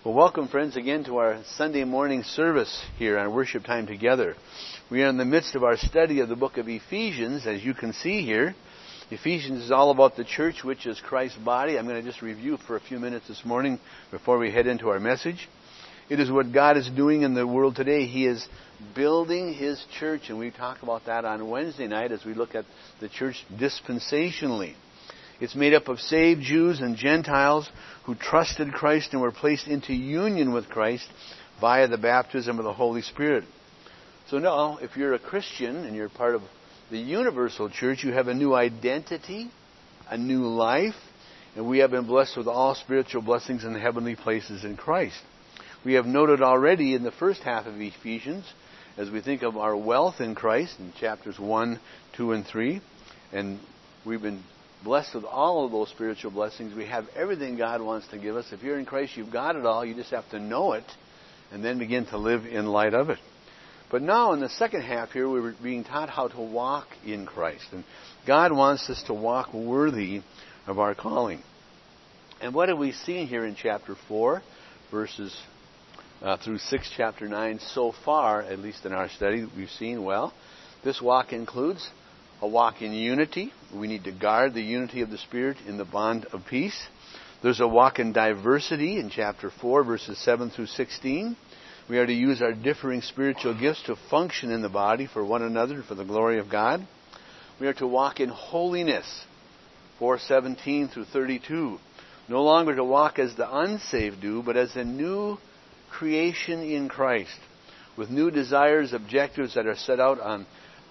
Well, welcome, friends, again to our Sunday morning service here on Worship Time Together. We are in the midst of our study of the book of Ephesians, as you can see here. Ephesians is all about the church, which is Christ's body. I'm going to just review for a few minutes this morning before we head into our message. It is what God is doing in the world today. He is building His church, and we talk about that on Wednesday night as we look at the church dispensationally. It's made up of saved Jews and Gentiles who trusted Christ and were placed into union with Christ via the baptism of the Holy Spirit. So now, if you're a Christian and you're part of the universal church, you have a new identity, a new life, and we have been blessed with all spiritual blessings in the heavenly places in Christ. We have noted already in the first half of Ephesians, as we think of our wealth in Christ in chapters 1, 2, and 3, and we've been blessed with all of those spiritual blessings. We have everything God wants to give us. If you're in Christ, you've got it all. You just have to know it and then begin to live in light of it. But now in the second half here, we're being taught how to walk in Christ. And God wants us to walk worthy of our calling. And what have we seen here in chapter 4, verses through 6, chapter 9 so far, at least in our study, we've seen, well, this walk includes a walk in unity. We need to guard the unity of the Spirit in the bond of peace. There's a walk in diversity in chapter 4, verses 7 through 16. We are to use our differing spiritual gifts to function in the body for one another and for the glory of God. We are to walk in holiness, 4:17 through 32. No longer to walk as the unsaved do, but as a new creation in Christ, with new desires, objectives that are set out on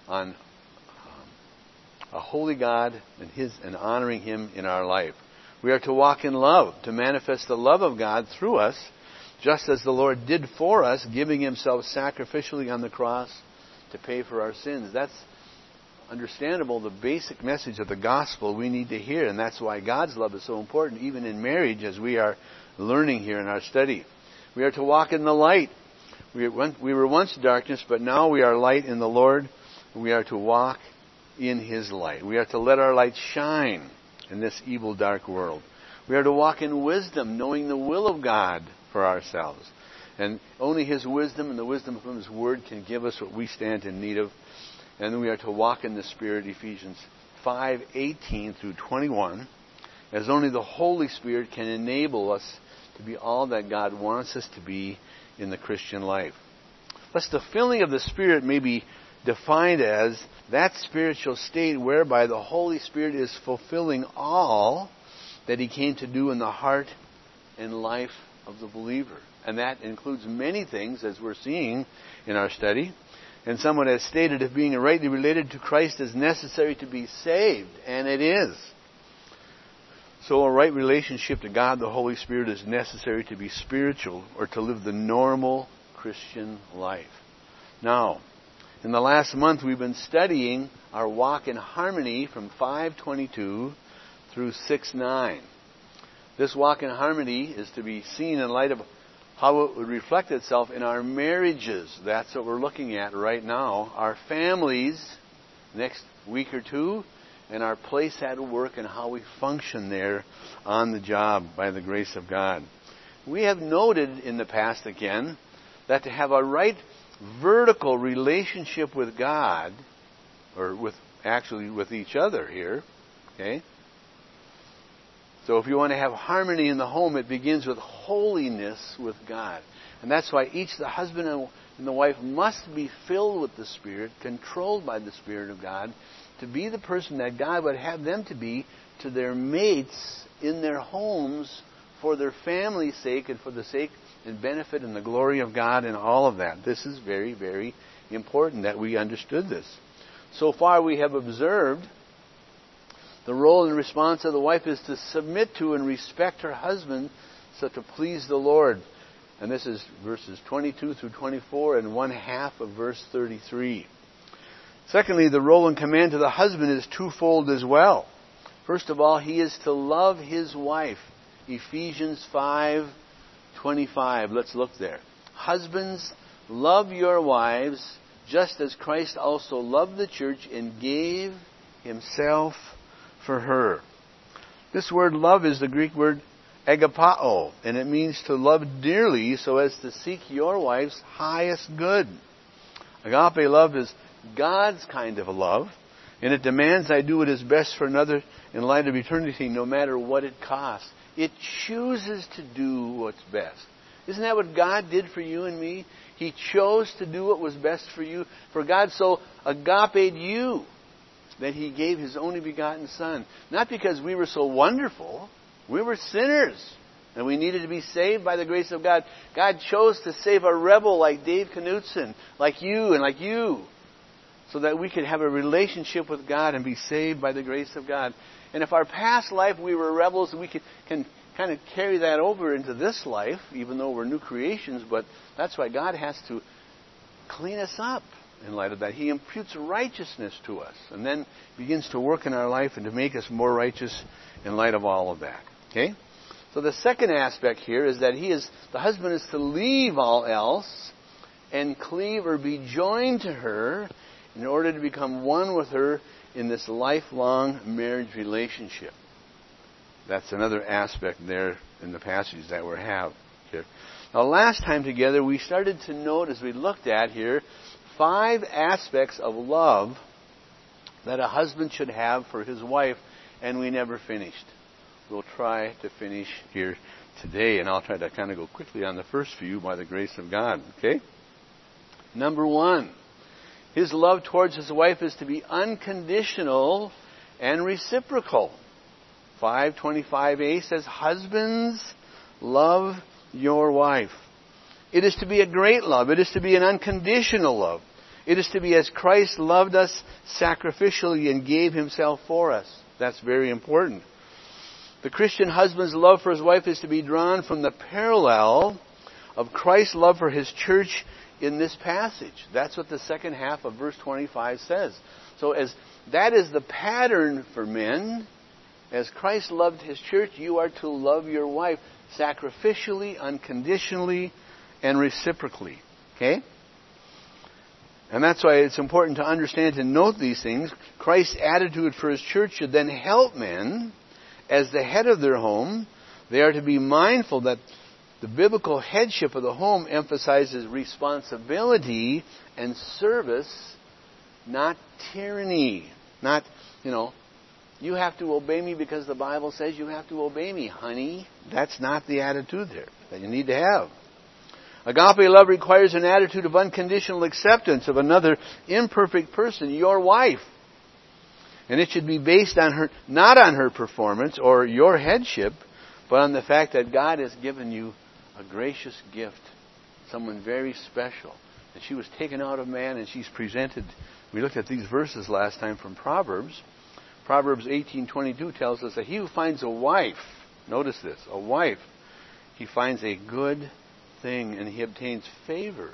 a holy God and honoring Him in our life. We are to walk in love, to manifest the love of God through us, just as the Lord did for us, giving Himself sacrificially on the cross to pay for our sins. That's understandable, the basic message of the gospel we need to hear, and that's why God's love is so important, even in marriage, as we are learning here in our study. We are to walk in the light. We were once darkness, but now we are light in the Lord. We are to walk in His light. We are to let our light shine in this evil, dark world. We are to walk in wisdom, knowing the will of God for ourselves. And only His wisdom and the wisdom from His Word can give us what we stand in need of. And then we are to walk in the Spirit, Ephesians 5:18 through 21, as only the Holy Spirit can enable us to be all that God wants us to be in the Christian life. Thus, the filling of the Spirit may be defined as that spiritual state whereby the Holy Spirit is fulfilling all that He came to do in the heart and life of the believer. And that includes many things, as we're seeing in our study. And someone has stated, if being rightly related to Christ is necessary to be saved, and it is. So a right relationship to God, the Holy Spirit, is necessary to be spiritual or to live the normal Christian life. Now, in the last month, we've been studying our walk in harmony from 5:22 through 6:9. This walk in harmony is to be seen in light of how it would reflect itself in our marriages. That's what we're looking at right now. Our families, next week or two, and our place at work and how we function there on the job by the grace of God. We have noted in the past again that to have a right vertical relationship with God, or with each other here, okay? So if you want to have harmony in the home, it begins with holiness with God. And that's why the husband and the wife must be filled with the Spirit, controlled by the Spirit of God, to be the person that God would have them to be to their mates in their homes for their family's sake and for the sake and benefit and the glory of God and all of that. This is very, very important that we understood this. So far we have observed the role and response of the wife is to submit to and respect her husband so to please the Lord. And this is verses 22 through 24 and one half of verse 33. Secondly, the role and command to the husband is twofold as well. First of all, he is to love his wife. Ephesians 5:25. Let's look there. Husbands, love your wives, just as Christ also loved the church and gave Himself for her. This word love is the Greek word agapao, and it means to love dearly so as to seek your wife's highest good. Agape love is God's kind of a love, and it demands I do what is best for another in light of eternity, no matter what it costs. It chooses to do what's best. Isn't that what God did for you and me? He chose to do what was best for you. For God so agape'd you that He gave His only begotten Son. Not because we were so wonderful. We were sinners, and we needed to be saved by the grace of God. God chose to save a rebel like Dave Knutson, like you and like you, so that we could have a relationship with God and be saved by the grace of God. And if our past life we were rebels, we can kind of carry that over into this life, even though we're new creations. But that's why God has to clean us up in light of that. He imputes righteousness to us and then begins to work in our life and to make us more righteous in light of all of that. Okay? So the second aspect here is that the husband is to leave all else and cleave or be joined to her in order to become one with her in this lifelong marriage relationship. That's another aspect there in the passage that we have here. Now, last time together, we started to note, as we looked at here, 5 aspects of love that a husband should have for his wife, and we never finished. We'll try to finish here today, and I'll try to kind of go quickly on the first few by the grace of God. Okay? Number 1. His love towards his wife is to be unconditional and reciprocal. 5:25a says, "Husbands, love your wife." It is to be a great love. It is to be an unconditional love. It is to be as Christ loved us sacrificially and gave Himself for us. That's very important. The Christian husband's love for his wife is to be drawn from the parallel of Christ's love for His church in this passage. That's what the second half of verse 25 says. So as that is the pattern for men, as Christ loved His church, you are to love your wife sacrificially, unconditionally, and reciprocally. Okay? And that's why it's important to understand and note these things. Christ's attitude for His church should then help men, as the head of their home, they are to be mindful that the biblical headship of the home emphasizes responsibility and service, not tyranny. Not, you have to obey me because the Bible says you have to obey me, honey. That's not the attitude there that you need to have. Agape love requires an attitude of unconditional acceptance of another imperfect person, your wife. And it should be based on her, not on her performance or your headship, but on the fact that God has given you a gracious gift, someone very special. And she was taken out of man and she's presented. We looked at these verses last time from Proverbs. Proverbs 18:22 tells us that he who finds a wife, notice this, a wife, he finds a good thing and he obtains favor,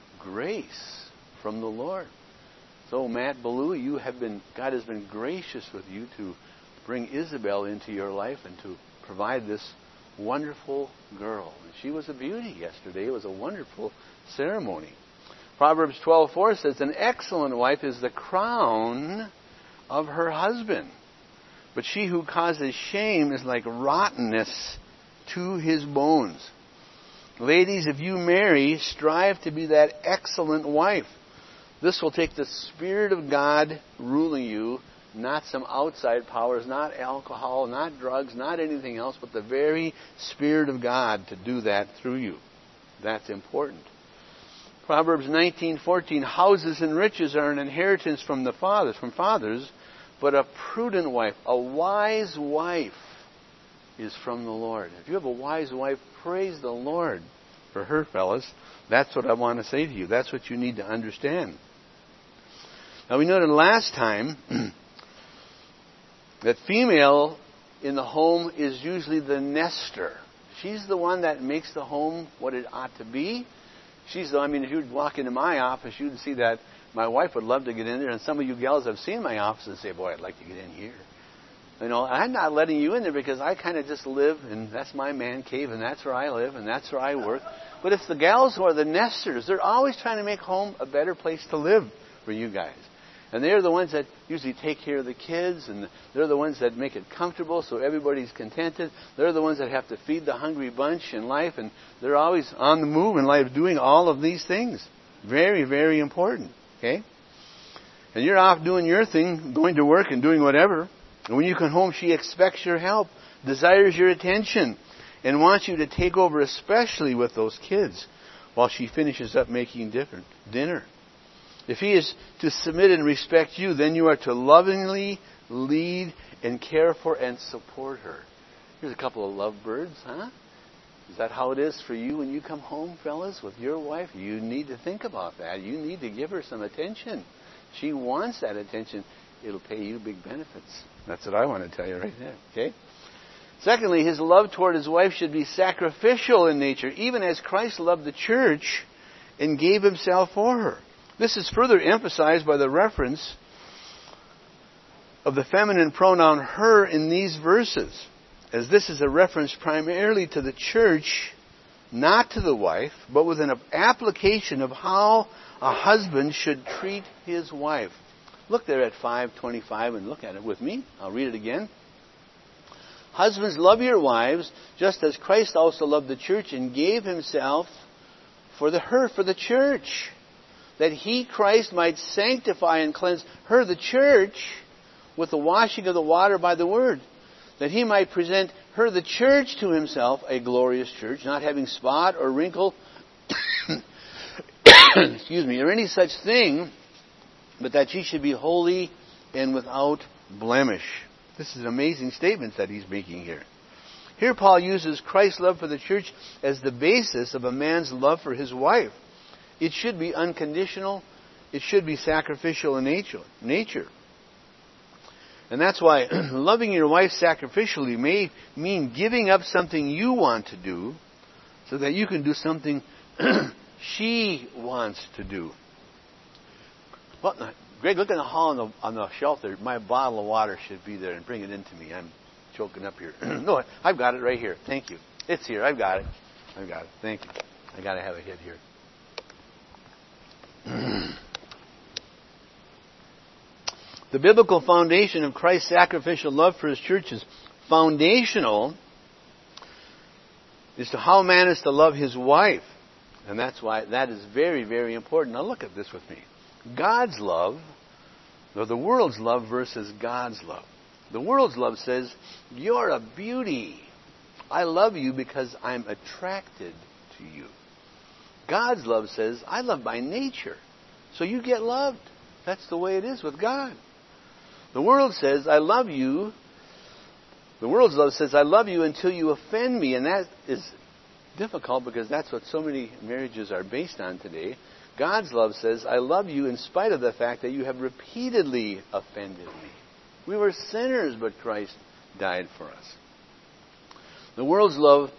grace from the Lord. So Matt Ballou, God has been gracious with you to bring Isabel into your life and to provide this wonderful girl. And she was a beauty yesterday. It was a wonderful ceremony. Proverbs 12:4 says, an excellent wife is the crown of her husband, but she who causes shame is like rottenness to his bones. Ladies, if you marry, strive to be that excellent wife. This will take the Spirit of God ruling you, not some outside powers, not alcohol, not drugs, not anything else, but the very Spirit of God to do that through you. That's important. Proverbs 19:14, houses and riches are an inheritance from fathers, but a prudent wife, a wise wife, is from the Lord. If you have a wise wife, praise the Lord for her, fellas. That's what I want to say to you. That's what you need to understand. Now, we noted last time that female in the home is usually the nester. She's the one that makes the home what it ought to be. If you'd walk into my office, you'd see that my wife would love to get in there. And some of you gals have seen my office and say, boy, I'd like to get in here. I'm not letting you in there because I kind of just live, and that's my man cave, and that's where I live, and that's where I work. But it's the gals who are the nesters. They're always trying to make home a better place to live for you guys. And they're the ones that usually take care of the kids, and they're the ones that make it comfortable so everybody's contented. They're the ones that have to feed the hungry bunch in life, and they're always on the move in life doing all of these things. Very, very important. Okay? And you're off doing your thing, going to work and doing whatever. And when you come home, she expects your help, desires your attention, and wants you to take over, especially with those kids, while she finishes up making dinner. If he is to submit and respect you, then you are to lovingly lead and care for and support her. Here's a couple of lovebirds, huh? Is that how it is for you when you come home, fellas, with your wife? You need to think about that. You need to give her some attention. She wants that attention. It'll pay you big benefits. That's what I want to tell you right there. Okay? Secondly, his love toward his wife should be sacrificial in nature, even as Christ loved the church and gave himself for her. This is further emphasized by the reference of the feminine pronoun her in these verses, as this is a reference primarily to the church, not to the wife, but with an application of how a husband should treat his wife. Look there at 5:25 and look at it with me. I'll read it again. Husbands, love your wives, just as Christ also loved the church and gave himself for the church, that he, Christ, might sanctify and cleanse her, the church, with the washing of the water by the word, that he might present her, the church, to himself, a glorious church, not having spot or wrinkle, or any such thing, but that she should be holy and without blemish. This is an amazing statement that he's making here. Here Paul uses Christ's love for the church as the basis of a man's love for his wife. It should be unconditional. It should be sacrificial in nature. And that's why loving your wife sacrificially may mean giving up something you want to do so that you can do something she wants to do. Well, Greg, look in the hall on the shelf there. My bottle of water should be there, and bring it in to me. I'm choking up here. No, I've got it right here. Thank you. It's here. I've got it. Thank you. I got to have a hit here. The biblical foundation of Christ's sacrificial love for his church is foundational as to how a man is to love his wife. And that's why that is very, very important. Now look at this with me. God's love, or the world's love versus God's love. The world's love says, you're a beauty. I love you because I'm attracted to you. God's love says, I love by nature, so you get loved. That's the way it is with God. The world says, I love you. The world's love says, I love you until you offend me. And that is difficult because that's what so many marriages are based on today. God's love says, I love you in spite of the fact that you have repeatedly offended me. We were sinners, but Christ died for us. The world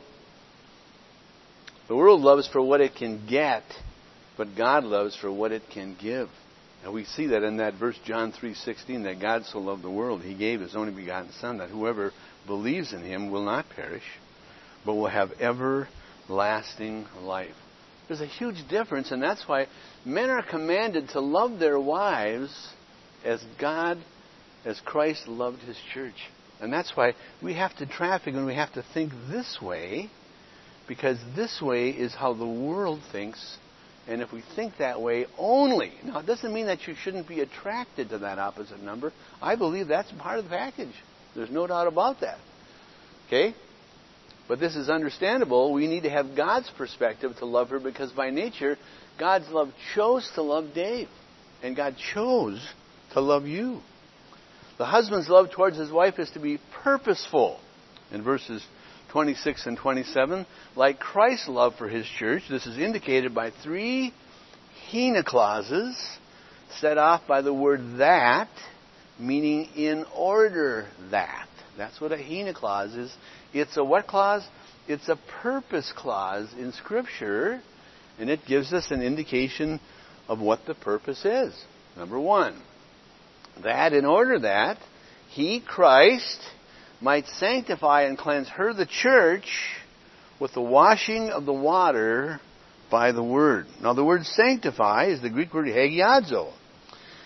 loves for what it can get, but God loves for what it can give. And we see that in that verse, John 3:16, that God so loved the world, he gave his only begotten Son, that whoever believes in him will not perish, but will have everlasting life. There's a huge difference, and that's why men are commanded to love their wives as Christ loved his church. And that's why we have to traffic and we have to think this way, because this way is how the world thinks. And if we think that way only, now it doesn't mean that you shouldn't be attracted to that opposite number. I believe that's part of the package. There's no doubt about that. Okay? But this is understandable. We need to have God's perspective to love her, because by nature, God's love chose to love Dave. And God chose to love you. The husband's love towards his wife is to be purposeful. In verses 26 and 27, like Christ's love for his church, this is indicated by 3 hina clauses set off by the word that, meaning in order that. That's what a hina clause is. It's a what clause? It's a purpose clause in Scripture, and it gives us an indication of what the purpose is. Number 1, that in order that he, Christ, might sanctify and cleanse her, the church, with the washing of the water by the word. Now the word sanctify is the Greek word hagiadzo.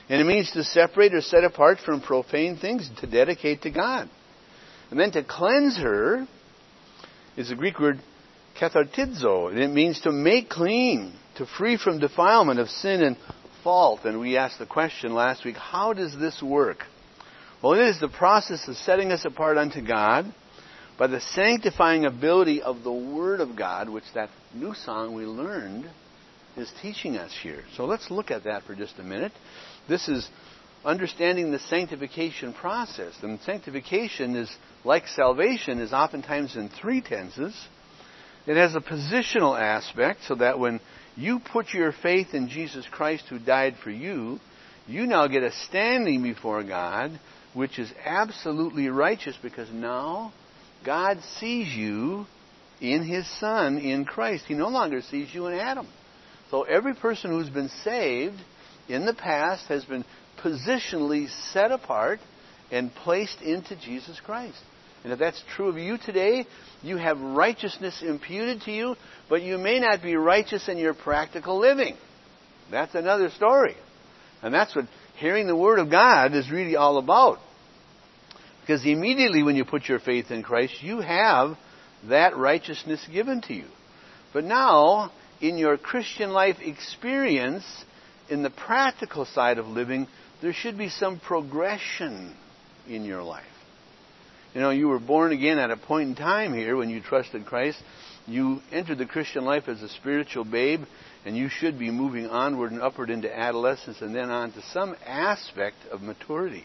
And it means to separate or set apart from profane things, to dedicate to God. And then to cleanse her is the Greek word kathartizo, and it means to make clean, to free from defilement of sin and fault. And we asked the question last week, how does this work? Well, it is the process of setting us apart unto God by the sanctifying ability of the Word of God, which that new song we learned is teaching us here. So let's look at that for just a minute. This is understanding the sanctification process. And sanctification is, like salvation, is oftentimes in three tenses. It has a positional aspect, so that when you put your faith in Jesus Christ who died for you, you now get a standing before God, which is absolutely righteous, because now God sees you in His Son, in Christ. He no longer sees you in Adam. So every person who's been saved in the past has been positionally set apart and placed into Jesus Christ. And if that's true of you today, you have righteousness imputed to you, but you may not be righteous in your practical living. That's another story. And that's what hearing the Word of God is really all about. Because immediately when you put your faith in Christ, you have that righteousness given to you. But now, in your Christian life experience, in the practical side of living, there should be some progression in your life. You know, you were born again at a point in time here when you trusted Christ. You entered the Christian life as a spiritual babe, and you should be moving onward and upward into adolescence and then on to some aspect of maturity.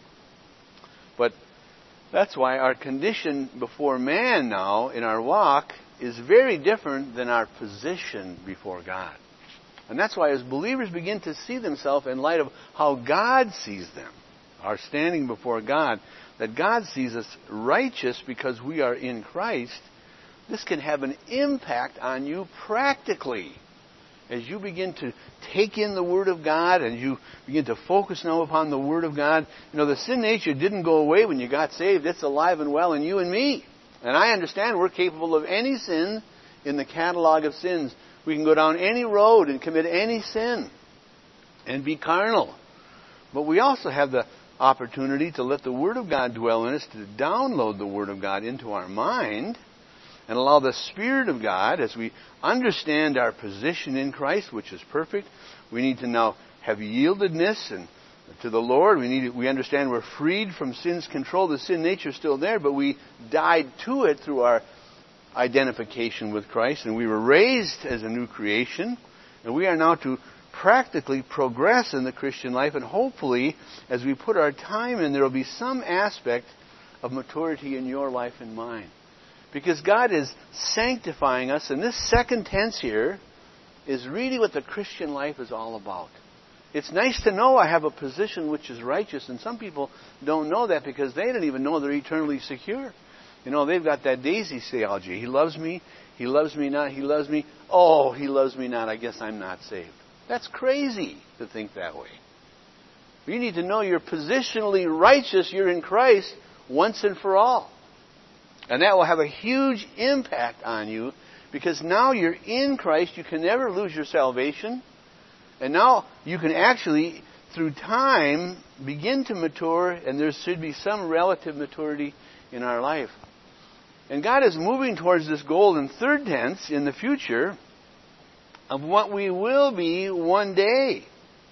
But that's why our condition before man now in our walk is very different than our position before God. And that's why as believers begin to see themselves in light of how God sees them, our standing before God, that God sees us righteous because we are in Christ, this can have an impact on you practically. As you begin to take in the Word of God and you begin to focus now upon the Word of God, you know, the sin nature didn't go away when you got saved. It's alive and well in you and me. And I understand we're capable of any sin in the catalog of sins. We can go down any road and commit any sin and be carnal. But we also have the opportunity to let the Word of God dwell in us, to download the Word of God into our mind, and allow the Spirit of God, as we understand our position in Christ, which is perfect. We need to now have yieldedness and to the Lord. We understand we're freed from sin's control. The sin nature is still there, but we died to it through our identification with Christ, and we were raised as a new creation, and we are now to practically progress in the Christian life, and hopefully, as we put our time in, there will be some aspect of maturity in your life and mine. Because God is sanctifying us, and this second tense here is really what the Christian life is all about. It's nice to know I have a position which is righteous, and some people don't know that because they don't even know they're eternally secure. You know, they've got that daisy theology. He loves me not, he loves me. Oh, he loves me not, I guess I'm not saved. That's crazy to think that way. You need to know you're positionally righteous, you're in Christ once and for all. And that will have a huge impact on you because now you're in Christ. You can never lose your salvation. And now you can actually, through time, begin to mature, and there should be some relative maturity in our life. And God is moving towards this goal in third tense in the future of what we will be one day.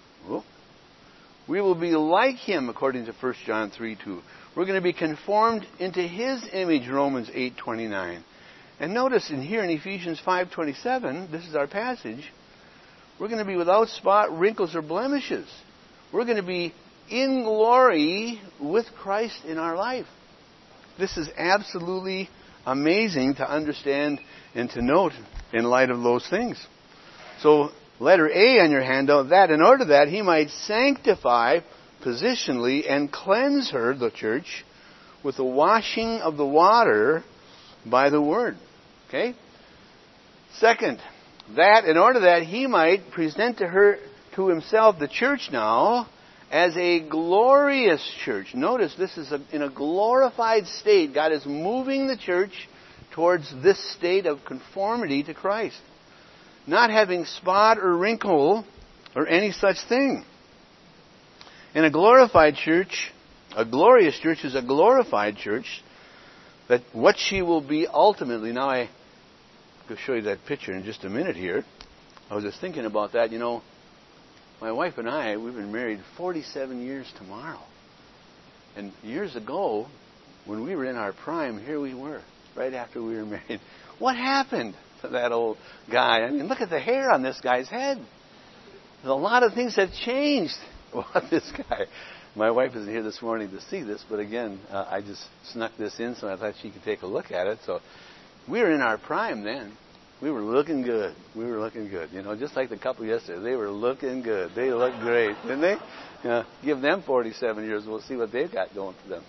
We will be like Him, according to 1 John 3:2. We're going to be conformed into His image, Romans 8:29. And notice in here in Ephesians 5:27, this is our passage, we're going to be without spot, wrinkles, or blemishes. We're going to be in glory with Christ in our life. This is absolutely amazing to understand and to note in light of those things. So, letter A on your handout, that in order that He might sanctify positionally and cleanse her, the church, with the washing of the water by the Word. Okay? Second, that in order that He might present to Himself, the church now, as a glorious church. Notice this is in a glorified state. God is moving the church towards this state of conformity to Christ. Not having spot or wrinkle or any such thing. And a glorified church, a glorious church is a glorified church, that what she will be ultimately. Now I'll show you that picture in just a minute here. I was just thinking about that. You know, my wife and I, we've been married 47 years tomorrow. And years ago, when we were in our prime, here we were, right after we were married. What happened to that old guy? I mean, look at the hair on this guy's head. There's a lot of things have changed about this guy. My wife isn't here this morning to see this, but again, I just snuck this in so I thought she could take a look at it. So we were in our prime then. We were looking good. We were looking good. You know, just like the couple yesterday. They were looking good. They looked great, didn't they? Give them 47 years. We'll see what they've got going for them.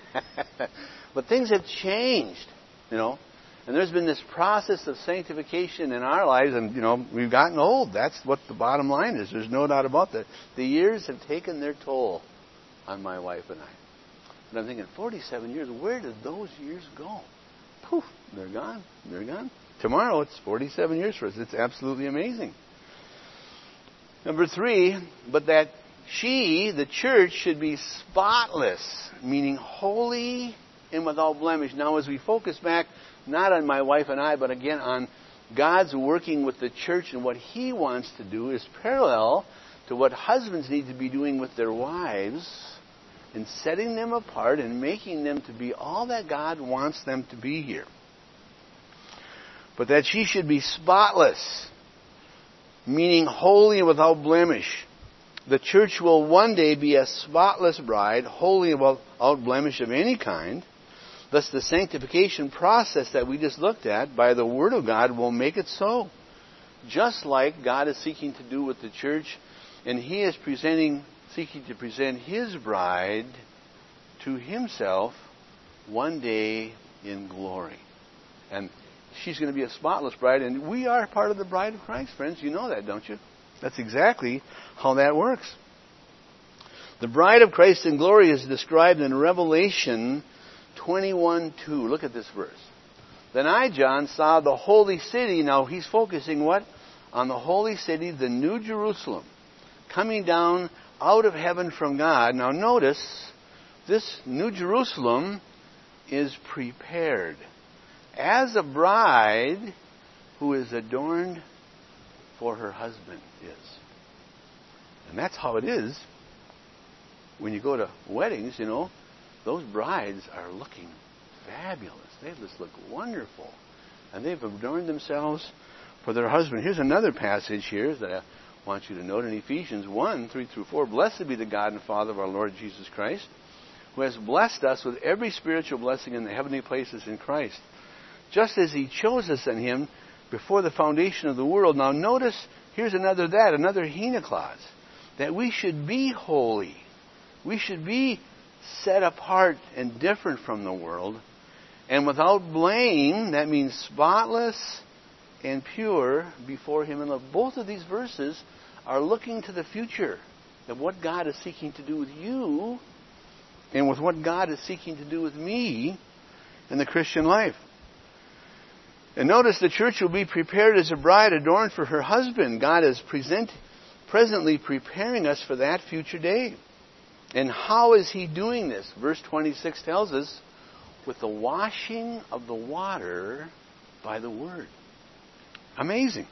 But things have changed, you know. And there's been this process of sanctification in our lives. And, you know, we've gotten old. That's what the bottom line is. There's no doubt about that. The years have taken their toll on my wife and I. And I'm thinking, 47 years, where did those years go? Poof, they're gone. They're gone. Tomorrow, it's 47 years for us. It's absolutely amazing. Number 3, but that she, the church, should be spotless, meaning holy and without blemish. Now, as we focus back, not on my wife and I, but again on God's working with the church and what He wants to do is parallel to what husbands need to be doing with their wives and setting them apart and making them to be all that God wants them to be here. But that she should be spotless, meaning holy and without blemish. The church will one day be a spotless bride, holy and without blemish of any kind. Thus the sanctification process that we just looked at by the Word of God will make it so. Just like God is seeking to do with the church, and He is seeking to present His bride to Himself one day in glory. And she's going to be a spotless bride, and we are part of the bride of Christ, friends. You know that, don't you? That's exactly how that works. The bride of Christ in glory is described in Revelation 21:2. Look at this verse. Then I, John, saw the holy city. Now he's focusing what? On the holy city, the New Jerusalem, coming down out of heaven from God. Now notice, this New Jerusalem is prepared as a bride who is adorned for her husband is. And that's how it is when you go to weddings, you know. Those brides are looking fabulous. They just look wonderful. And they've adorned themselves for their husband. Here's another passage here that I want you to note in Ephesians 1:3-4. Blessed be the God and Father of our Lord Jesus Christ, who has blessed us with every spiritual blessing in the heavenly places in Christ, just as He chose us in Him before the foundation of the world. Now notice, here's another hina clause, that we should be holy. We should be set apart and different from the world, and without blame, that means spotless and pure before Him in love. Both of these verses are looking to the future of what God is seeking to do with you and with what God is seeking to do with me in the Christian life. And notice the church will be prepared as a bride adorned for her husband. God is presently preparing us for that future day. And how is He doing this? Verse 26 tells us, with the washing of the water by the Word. Amazing.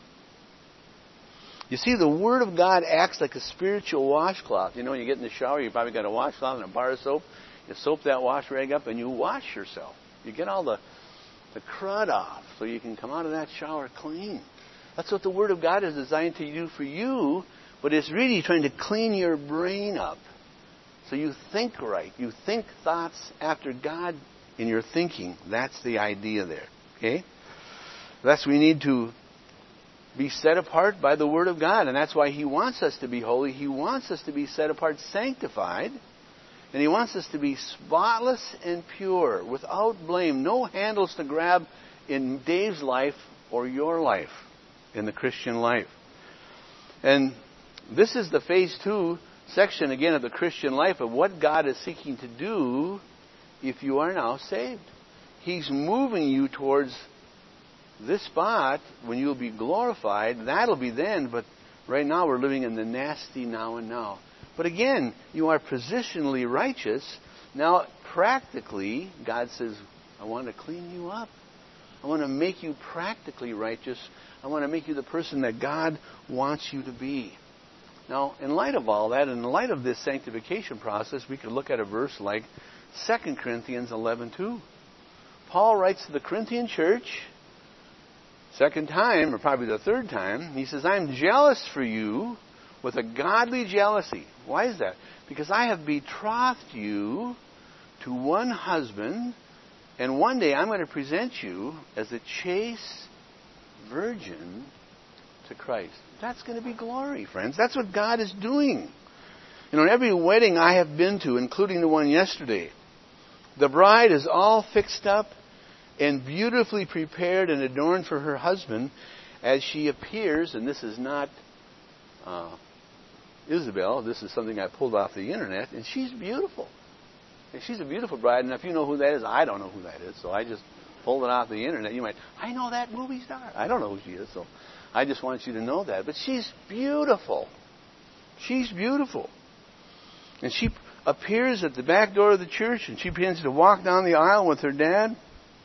You see, the Word of God acts like a spiritual washcloth. You know, when you get in the shower, you probably got a washcloth and a bar of soap. You soap that wash rag up and you wash yourself. You get all the crud off so you can come out of that shower clean. That's what the Word of God is designed to do for you, but it's really trying to clean your brain up so you think right. You think thoughts after God in your thinking. That's the idea there. Okay? Thus we need to be set apart by the Word of God, and that's why He wants us to be holy. He wants us to be set apart, sanctified, and He wants us to be spotless and pure, without blame. No handles to grab in Dave's life or your life in the Christian life. And this is the phase 2 section, again, of the Christian life, of what God is seeking to do if you are now saved. He's moving you towards this spot when you'll be glorified. That'll be then, but right now we're living in the nasty now and now. But again, you are positionally righteous. Now, practically, God says, I want to clean you up. I want to make you practically righteous. I want to make you the person that God wants you to be. Now, in light of all that, in light of this sanctification process, we could look at a verse like 2 Corinthians 11:2. Paul writes to the Corinthian church, second time, or probably the third time, he says, I'm jealous for you with a godly jealousy. Why is that? Because I have betrothed you to one husband, and one day I'm going to present you as a chaste virgin to Christ. That's going to be glory, friends. That's what God is doing. You know, in every wedding I have been to, including the one yesterday, the bride is all fixed up and beautifully prepared and adorned for her husband as she appears, and this is not Isabel, this is something I pulled off the internet, and she's beautiful. And she's a beautiful bride, and if you know who that is, I don't know who that is, so I just pulled it off the internet. You might, I know that movie star. I don't know who she is, so I just want you to know that. But she's beautiful. She's beautiful. And she appears at the back door of the church, and she begins to walk down the aisle with her dad.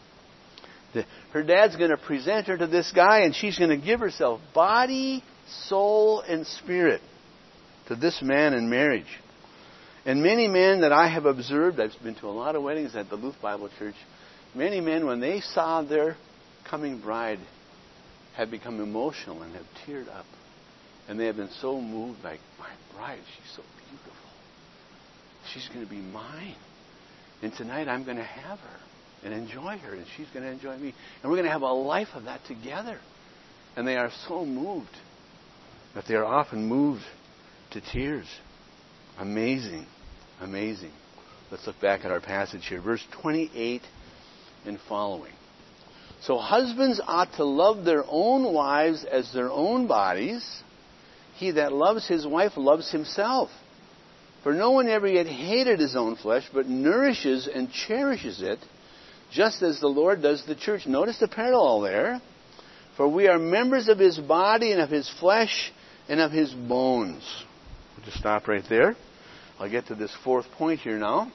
Her dad's going to present her to this guy, and she's going to give herself body, soul, and spirit to this man in marriage. And many men that I have observed, I've been to a lot of weddings at the Luth Bible Church, many men, when they saw their coming bride, have become emotional and have teared up. And they have been so moved, like, my bride, she's so beautiful. She's going to be mine. And tonight I'm going to have her and enjoy her, and she's going to enjoy me. And we're going to have a life of that together. And they are so moved that they are often moved to tears. Amazing. Amazing. Let's look back at our passage here. Verse 28 and following. So husbands ought to love their own wives as their own bodies. He that loves his wife loves himself. For no one ever yet hated his own flesh, but nourishes and cherishes it, just as the Lord does the church. Notice the parallel there. For we are members of his body and of his flesh and of his bones. We'll just stop right there. I'll get to this fourth point here now.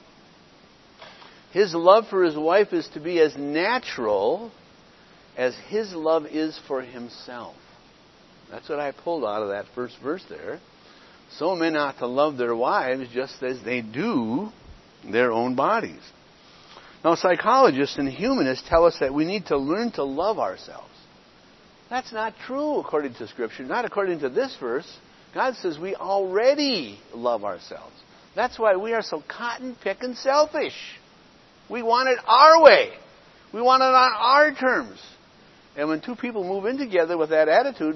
His love for his wife is to be as natural as his love is for himself. That's what I pulled out of that first verse there. So men ought to love their wives just as they do their own bodies. Now, psychologists and humanists tell us that we need to learn to love ourselves. That's not true according to Scripture. Not according to this verse. God says we already love ourselves. That's why we are so cotton-picking selfish. We want it our way. We want it on our terms. And when two people move in together with that attitude,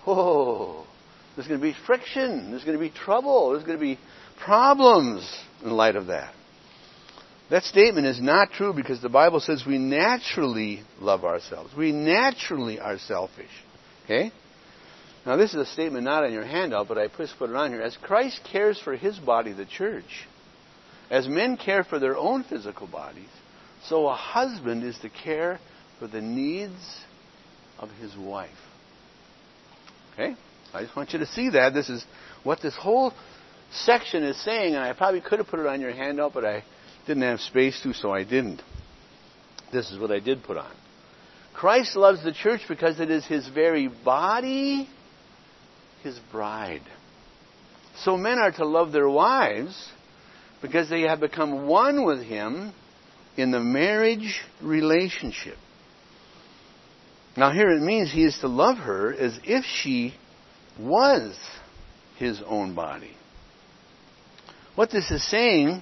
there's going to be friction. There's going to be trouble. There's going to be problems in light of that. That statement is not true because the Bible says we naturally love ourselves. We naturally are selfish. Okay? Now this is a statement not on your handout, but I just put it on here. As Christ cares for his body, the church, as men care for their own physical bodies, so a husband is to care for the needs of his wife. Okay? I just want you to see that. This is what this whole section is saying, and I probably could have put it on your handout, but I didn't have space to, so I didn't. This is what I did put on. Christ loves the church because it is his very body, his bride. So men are to love their wives because they have become one with him in the marriage relationship. Now here it means he is to love her as if she was his own body. What this is saying,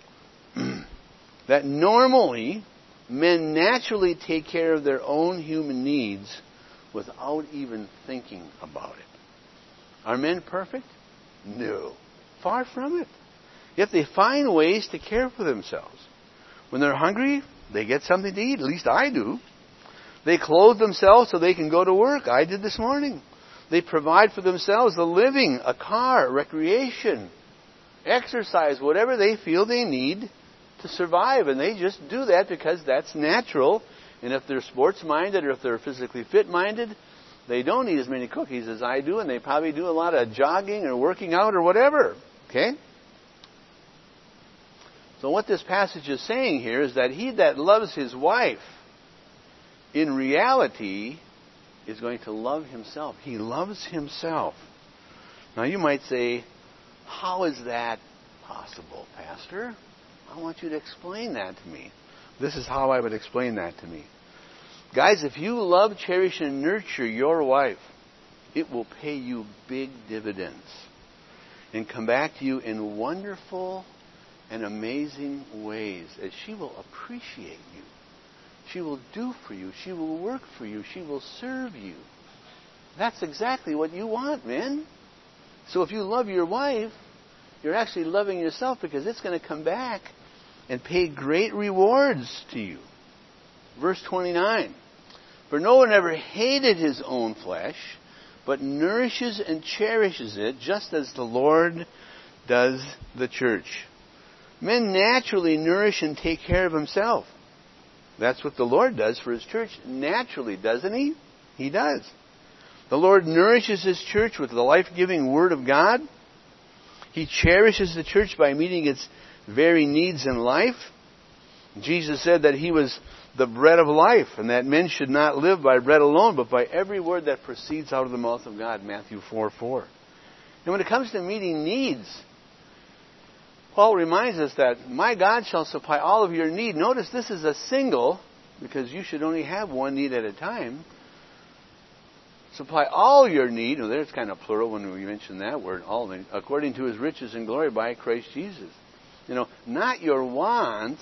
that normally men naturally take care of their own human needs without even thinking about it. Are men perfect? No. Far from it. Yet they find ways to care for themselves. When they're hungry, they get something to eat. At least I do. They clothe themselves so they can go to work. I did this morning. They provide for themselves a living, a car, recreation, exercise, whatever they feel they need to survive. And they just do that because that's natural. And if they're sports-minded or if they're physically fit-minded, they don't eat as many cookies as I do, and they probably do a lot of jogging or working out or whatever. Okay? So what this passage is saying here is that he that loves his wife, in reality, is going to love himself. He loves himself. Now you might say, how is that possible, Pastor? I want you to explain that to me. This is how I would explain that to me. Guys, if you love, cherish, and nurture your wife, it will pay you big dividends and come back to you in wonderful and amazing ways, as she will appreciate you. She will do for you. She will work for you. She will serve you. That's exactly what you want, men. So if you love your wife, you're actually loving yourself, because it's going to come back and pay great rewards to you. Verse 29. For no one ever hated his own flesh, but nourishes and cherishes it, just as the Lord does the church. Men naturally nourish and take care of himself. That's what the Lord does for his church naturally, doesn't he? He does. The Lord nourishes his church with the life-giving Word of God. He cherishes the church by meeting its very needs in life. Jesus said that he was the bread of life, and that men should not live by bread alone, but by every word that proceeds out of the mouth of God, Matthew 4:4. And when it comes to meeting needs, Paul reminds us that my God shall supply all of your need. Notice this is a single, because you should only have one need at a time. Supply all your need. Well, there's kind of plural when we mention that word, all need, according to his riches and glory by Christ Jesus. Not your wants,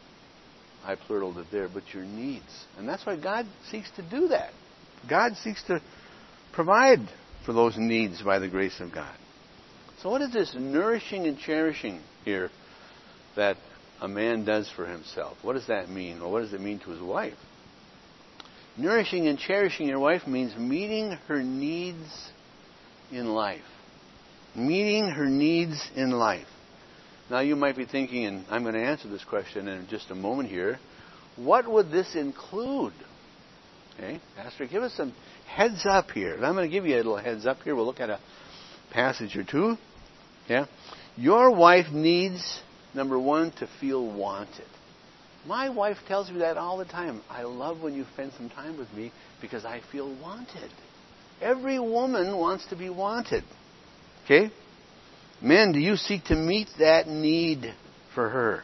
I pluraled it there, but your needs. And that's why God seeks to do that. God seeks to provide for those needs by the grace of God. So what is this nourishing and cherishing here that a man does for himself? What does that mean? Or what does it mean to his wife? Nourishing and cherishing your wife means meeting her needs in life. Meeting her needs in life. Now you might be thinking, and I'm going to answer this question in just a moment here, what would this include? Okay, Pastor, give us some heads up here. And I'm going to give you a little heads up here. We'll look at a passage or two. Yeah, your wife needs, number one, to feel wanted. My wife tells me that all the time. I love when you spend some time with me because I feel wanted. Every woman wants to be wanted. Okay? Men, do you seek to meet that need for her?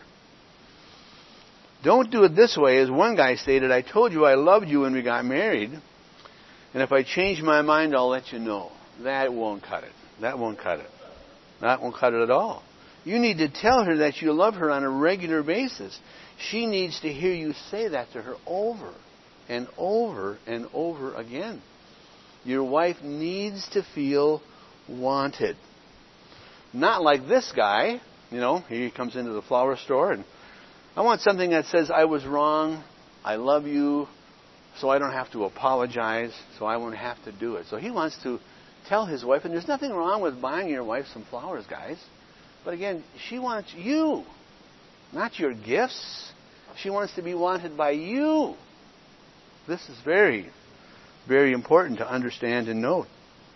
Don't do it this way. As one guy stated, I told you I loved you when we got married, and if I change my mind, I'll let you know. That won't cut it. That won't cut it. That won't cut it at all. You need to tell her that you love her on a regular basis. She needs to hear you say that to her over and over and over again. Your wife needs to feel wanted. Not like this guy, he comes into the flower store and I want something that says I was wrong, I love you, so I don't have to apologize, so I won't have to do it. So he wants to tell his wife, and there's nothing wrong with buying your wife some flowers, guys. But again, she wants you, not your gifts. She wants to be wanted by you. This is very, very important to understand and note.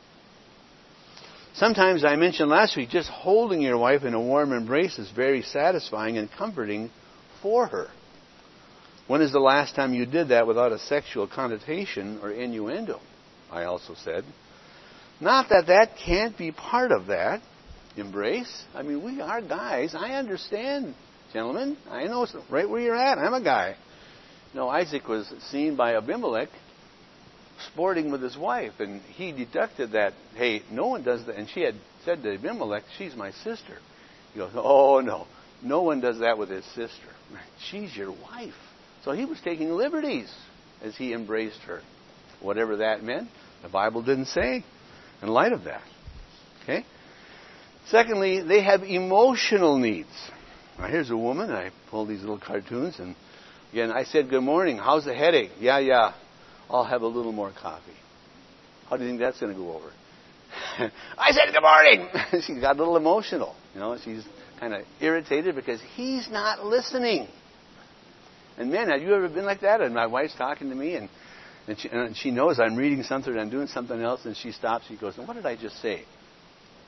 Sometimes, I mentioned last week, just holding your wife in a warm embrace is very satisfying and comforting for her. When is the last time you did that without a sexual connotation or innuendo? I also said. Not that that can't be part of that embrace. I mean, we are guys. I understand, gentlemen. I know right where you're at. I'm a guy. Isaac was seen by Abimelech sporting with his wife, and he deducted that, hey, no one does that. And she had said to Abimelech, she's my sister. He goes, oh, no one does that with his sister. She's your wife. So he was taking liberties as he embraced her. Whatever that meant, the Bible didn't say in light of that. Okay? Secondly, they have emotional needs. Now, here's a woman. I pulled these little cartoons, and again, I said, good morning. How's the headache? Yeah. I'll have a little more coffee. How do you think that's going to go over? I said, good morning. She got a little emotional. She's kind of irritated because he's not listening. And men, have you ever been like that? And my wife's talking to me, and she knows I'm reading something, and I'm doing something else, and she stops. She goes, what did I just say?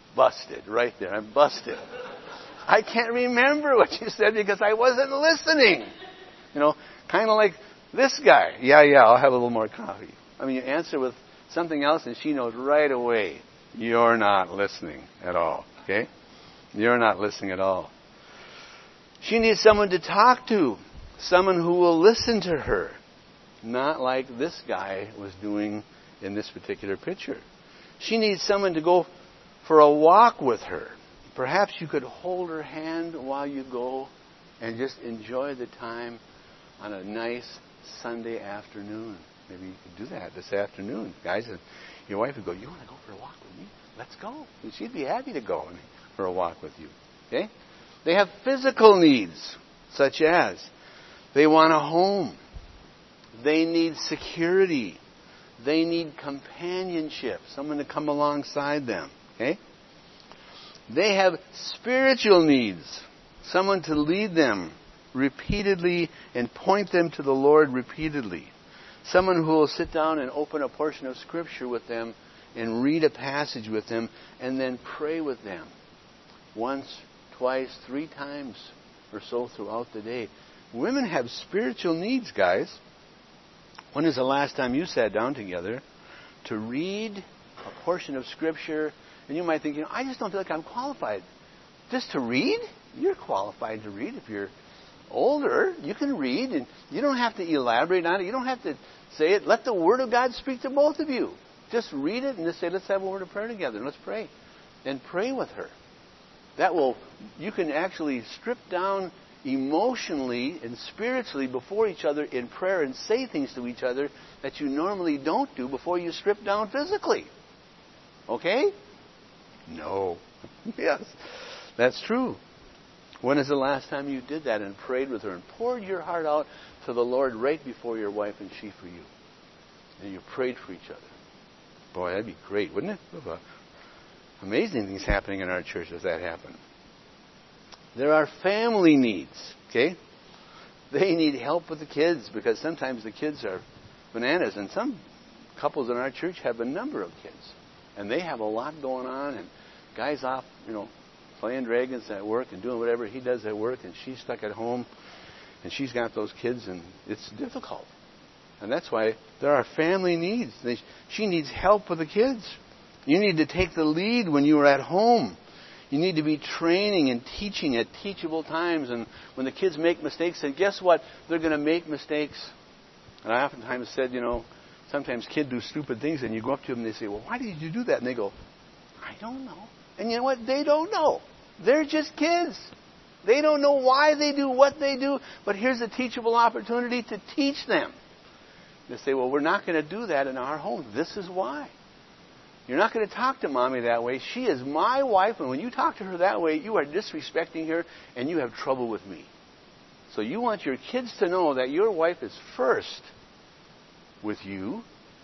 busted right there. I'm busted. I can't remember what you said because I wasn't listening. Kind of like this guy. Yeah, I'll have a little more coffee. I mean, you answer with something else and she knows right away you're not listening at all. Okay? You're not listening at all. She needs someone to talk to. Someone who will listen to her. Not like this guy was doing in this particular picture. She needs someone to go for a walk with her. Perhaps you could hold her hand while you go and just enjoy the time on a nice Sunday afternoon. Maybe you could do that this afternoon. Guys, and your wife would go, you want to go for a walk with me? Let's go. And she'd be happy to go for a walk with you. Okay? They have physical needs, such as they want a home. They need security. They need companionship, someone to come alongside them. Okay? They have spiritual needs, someone to lead them repeatedly and point them to the Lord repeatedly. Someone who will sit down and open a portion of Scripture with them and read a passage with them and then pray with them once, twice, 3 times or so throughout the day. Women have spiritual needs, guys. When is the last time you sat down together to read a portion of Scripture? And you might think, I just don't feel like I'm qualified. Just to read? You're qualified to read. If you're older, you can read, and you don't have to elaborate on it. You don't have to say it. Let the Word of God speak to both of you. Just read it and just say, let's have a word of prayer together, and let's pray. And pray with her. You can actually strip down emotionally and spiritually before each other in prayer and say things to each other that you normally don't do before you strip down physically. Okay? No. Yes, that's true. When is the last time you did that and prayed with her and poured your heart out to the Lord right before your wife and she for you? And you prayed for each other. Boy, that'd be great, wouldn't it? Amazing things happening in our church as that happen. There are family needs, okay? They need help with the kids because sometimes the kids are bananas. And some couples in our church have a number of kids. And they have a lot going on. And guys off, playing dragons at work and doing whatever he does at work. And she's stuck at home. And she's got those kids. And it's difficult. And that's why there are family needs. She needs help with the kids. You need to take the lead when you are at home. You need to be training and teaching at teachable times. And when the kids make mistakes, and guess what? They're going to make mistakes. And I oftentimes said, sometimes kids do stupid things, and you go up to them and they say, well, why did you do that? And they go, I don't know. And you know what? They don't know. They're just kids. They don't know why they do what they do. But here's a teachable opportunity to teach them. They say, well, we're not going to do that in our home. This is why. You're not going to talk to Mommy that way. She is my wife, and when you talk to her that way, you are disrespecting her, and you have trouble with me. So you want your kids to know that your wife is first with you,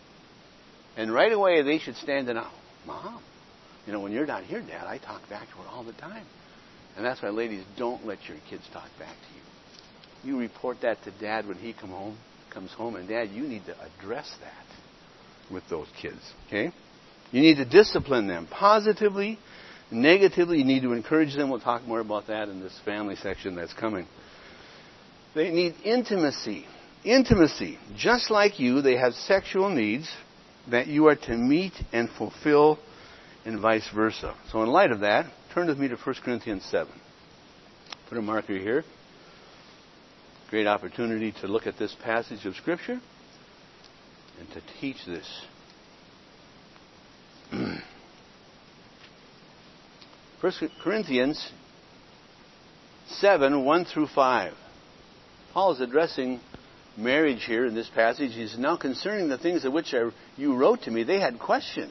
and right away they should stand and, Mom, when you're not here, Dad, I talk back to her all the time. And that's why, ladies, don't let your kids talk back to you. You report that to Dad when he comes home, and Dad, you need to address that with those kids, okay? You need to discipline them positively, negatively. You need to encourage them. We'll talk more about that in this family section that's coming. They need intimacy. Intimacy. Just like you, they have sexual needs that you are to meet and fulfill, and vice versa. So in light of that, turn with me to 1 Corinthians 7. Put a marker here. Great opportunity to look at this passage of Scripture and to teach this. 1 Corinthians 7, 1 through 5. Paul is addressing marriage here in this passage. He says, now concerning the things of which you wrote to me, they had questions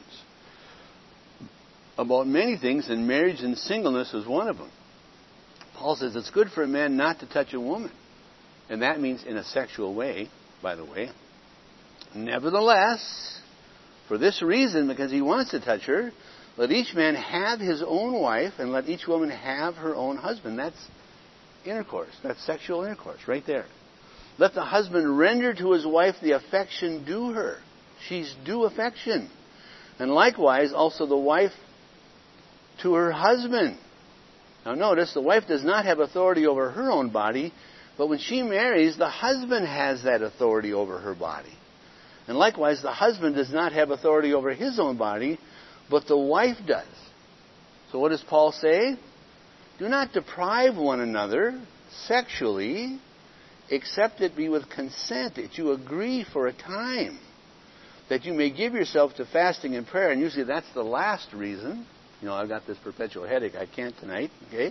about many things, and marriage and singleness was one of them. Paul says it's good for a man not to touch a woman. And that means in a sexual way, by the way. Nevertheless, for this reason, because he wants to touch her, let each man have his own wife, and let each woman have her own husband. That's intercourse. That's sexual intercourse right there. Let the husband render to his wife the affection due her. She's due affection. And likewise, also the wife to her husband. Now notice, the wife does not have authority over her own body, but when she marries, the husband has that authority over her body. And likewise, the husband does not have authority over his own body, but the wife does. So what does Paul say? Do not deprive one another sexually, except it be with consent, that you agree for a time, that you may give yourself to fasting and prayer. And usually that's the last reason. I've got this perpetual headache. I can't tonight. Okay?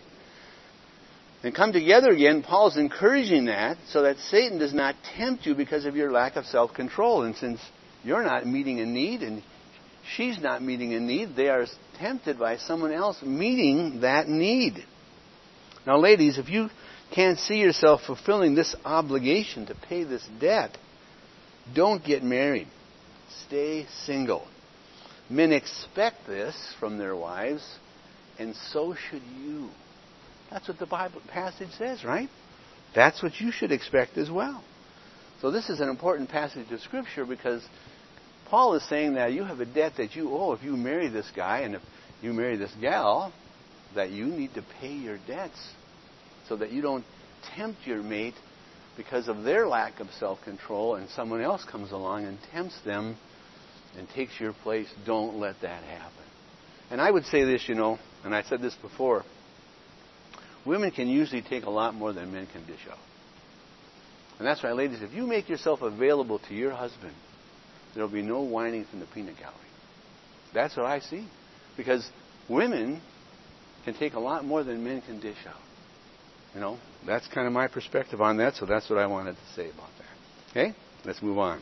And come together again. Paul's encouraging that so that Satan does not tempt you because of your lack of self-control. And since you're not meeting a need and she's not meeting a need, they are tempted by someone else meeting that need. Now, ladies, if you can't see yourself fulfilling this obligation to pay this debt, don't get married. Stay single. Men expect this from their wives, and so should you. That's what the Bible passage says, right? That's what you should expect as well. So this is an important passage of Scripture because Paul is saying that you have a debt that you owe if you marry this guy and if you marry this gal, that you need to pay your debts so that you don't tempt your mate because of their lack of self-control and someone else comes along and tempts them and takes your place. Don't let that happen. And I would say this, and I said this before, women can usually take a lot more than men can dish out. And that's why, ladies, if you make yourself available to your husband, there will be no whining from the peanut gallery. That's what I see. Because women can take a lot more than men can dish out. That's kind of my perspective on that, so that's what I wanted to say about that. Okay? Let's move on.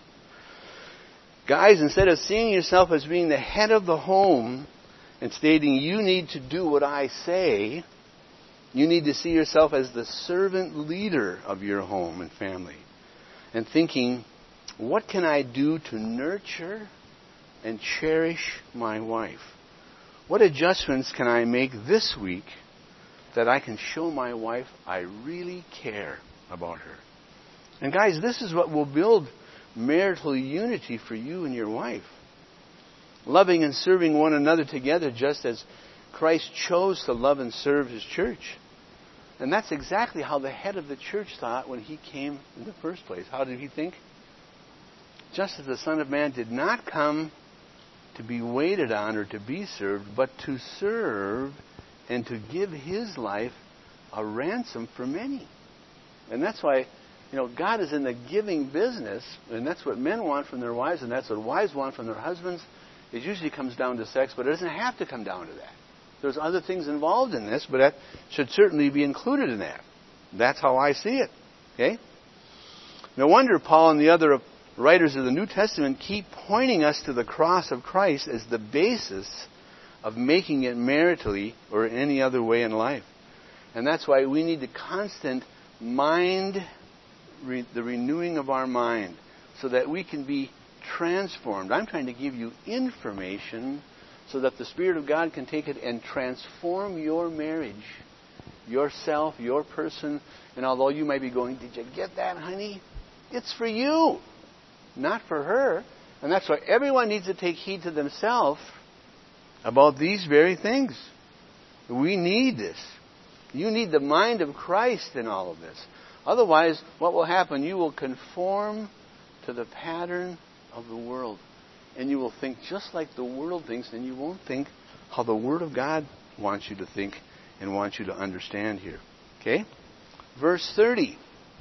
Guys, instead of seeing yourself as being the head of the home and stating, you need to do what I say, you need to see yourself as the servant leader of your home and family. And thinking, what can I do to nurture and cherish my wife? What adjustments can I make this week that I can show my wife I really care about her? And guys, this is what will build marital unity for you and your wife. Loving and serving one another together just as Christ chose to love and serve His church. And that's exactly how the head of the church thought when He came in the first place. How did He think? Just as the Son of Man did not come to be waited on or to be served, but to serve and to give His life a ransom for many. And that's why God is in the giving business, and that's what men want from their wives, and that's what wives want from their husbands. It usually comes down to sex, but it doesn't have to come down to that. There's other things involved in this, but that should certainly be included in that. That's how I see it. Okay? No wonder Paul and the other writers of the New Testament keep pointing us to the cross of Christ as the basis of making it maritally or in any other way in life. And that's why we need the constant the renewing of our mind so that we can be transformed. I'm trying to give you information so that the Spirit of God can take it and transform your marriage, yourself, your person. And although you might be going, did you get that, honey? It's for you, not for her. And that's why everyone needs to take heed to themselves about these very things. We need this. You need the mind of Christ in all of this. Otherwise, what will happen? You will conform to the pattern of the world. And you will think just like the world thinks, and you won't think how the Word of God wants you to think and wants you to understand here. Okay? Verse 30.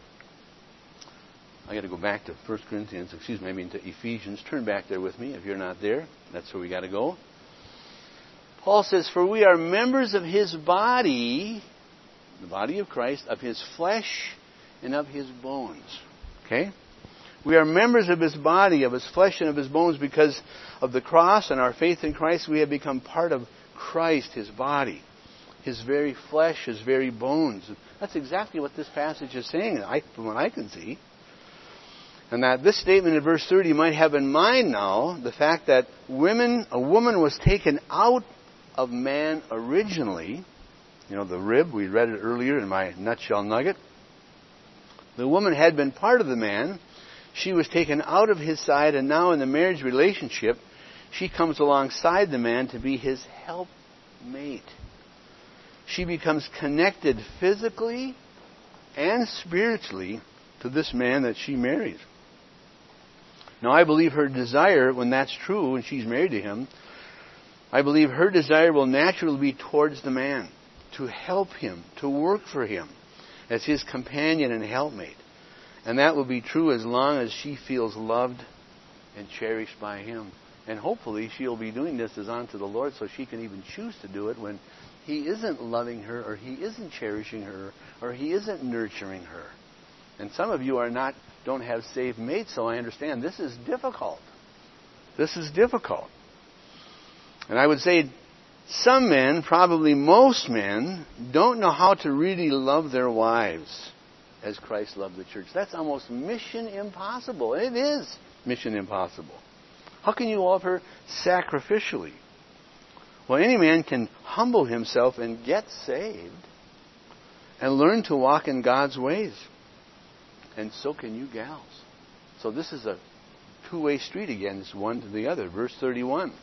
I got to go back to 1 Corinthians, to Ephesians. Turn back there with me if you're not there. That's where we got to go. Paul says, for we are members of His body, the body of Christ, of His flesh and of His bones. Okay? We are members of His body, of His flesh and of His bones because of the cross and our faith in Christ. We have become part of Christ, His body, His very flesh, His very bones. That's exactly what this passage is saying, from what I can see. And that this statement in verse 30 might have in mind now the fact that a woman was taken out of man originally. The rib, we read it earlier in my nutshell nugget. The woman had been part of the man. She was taken out of his side, and now in the marriage relationship, she comes alongside the man to be his help mate. She becomes connected physically and spiritually to this man that she marries. Now, I believe her desire, when that's true, when she's married to him, I believe her desire will naturally be towards the man, to help him, to work for him as his companion and helpmate. And that will be true as long as she feels loved and cherished by him. And hopefully she'll be doing this as unto the Lord, so she can even choose to do it when he isn't loving her, or he isn't cherishing her, or he isn't nurturing her. And some of you don't have saved mates, so I understand this is difficult. This is difficult. And I would say some men, probably most men, don't know how to really love their wives as Christ loved the church. That's almost mission impossible. It is mission impossible. How can you love her sacrificially? Well, any man can humble himself and get saved and learn to walk in God's ways. And so can you gals. So this is a two-way street again. It's one to the other. Verse 31.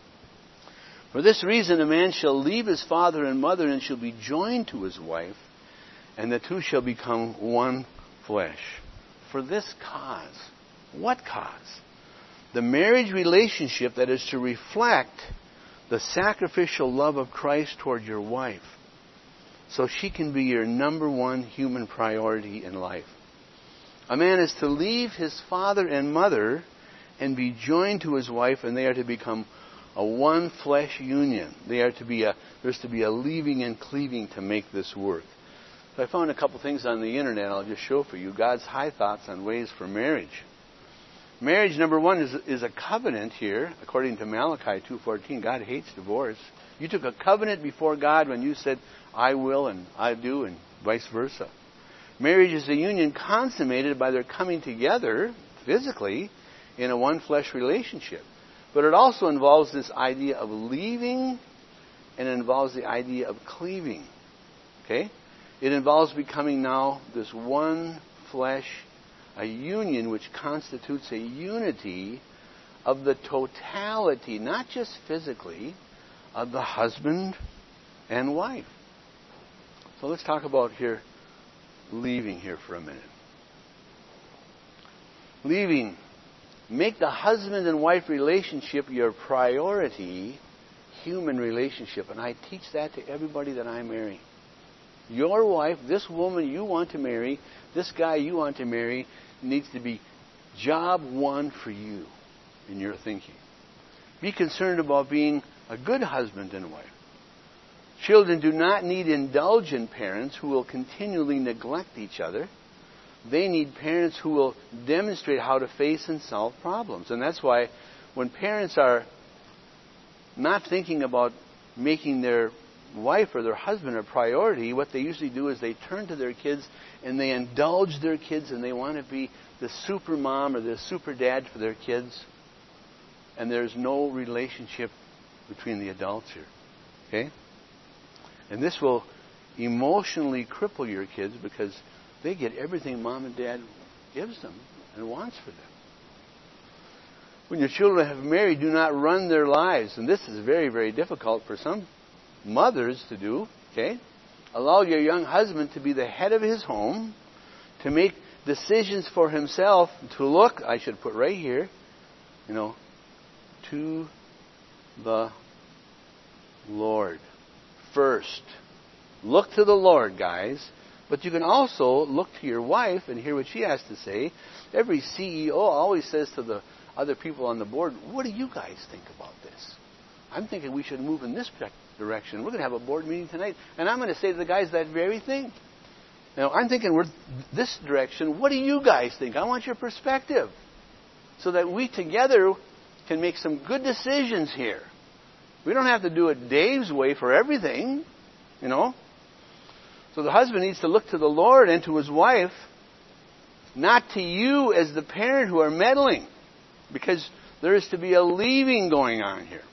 For this reason a man shall leave his father and mother and shall be joined to his wife, and the two shall become one flesh. For this cause. What cause? The marriage relationship that is to reflect the sacrificial love of Christ toward your wife, so she can be your number one human priority in life. A man is to leave his father and mother and be joined to his wife, and they are to become a one flesh union. There's to be a leaving and cleaving to make this work. So I found a couple things on the internet I'll just show for you. God's high thoughts on ways for marriage. Marriage, number one, is a covenant here, according to Malachi 2:14. God hates divorce. You took a covenant before God when you said, I will and I do, and vice versa. Marriage is a union consummated by their coming together physically in a one flesh relationship. But it also involves this idea of leaving, and it involves the idea of cleaving. Okay? It involves becoming now this one flesh, a union which constitutes a unity of the totality, not just physically, of the husband and wife. So let's talk about here, leaving here for a minute. Leaving. Make the husband and wife relationship your priority human relationship. And I teach that to everybody that I marry. Your wife, this woman you want to marry, this guy you want to marry, needs to be job one for you in your thinking. Be concerned about being a good husband and wife. Children do not need indulgent parents who will continually neglect each other. They need parents who will demonstrate how to face and solve problems. And that's why when parents are not thinking about making their wife or their husband a priority, what they usually do is they turn to their kids and they indulge their kids, and they want to be the super mom or the super dad for their kids. And there's no relationship between the adults here. Okay? And this will emotionally cripple your kids because they get everything mom and dad gives them and wants for them. When your children have married, do not run their lives. And this is very, very difficult for some mothers to do. Okay? Allow your young husband to be the head of his home, to make decisions for himself, to look, I should put right here, to the Lord first. Look to the Lord, guys. But you can also look to your wife and hear what she has to say. Every CEO always says to the other people on the board, what do you guys think about this? I'm thinking we should move in this direction. We're going to have a board meeting tonight, and I'm going to say to the guys that very thing. I'm thinking we're this direction. What do you guys think? I want your perspective so that we together can make some good decisions here. We don't have to do it Dave's way for everything, So the husband needs to look to the Lord and to his wife, not to you as the parent who are meddling, because there is to be a leaving going on here.